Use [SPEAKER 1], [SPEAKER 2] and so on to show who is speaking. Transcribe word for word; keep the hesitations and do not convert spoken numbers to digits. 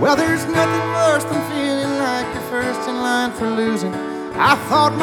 [SPEAKER 1] Well, there's nothing worse than feeling like you're first in line for losing. I thought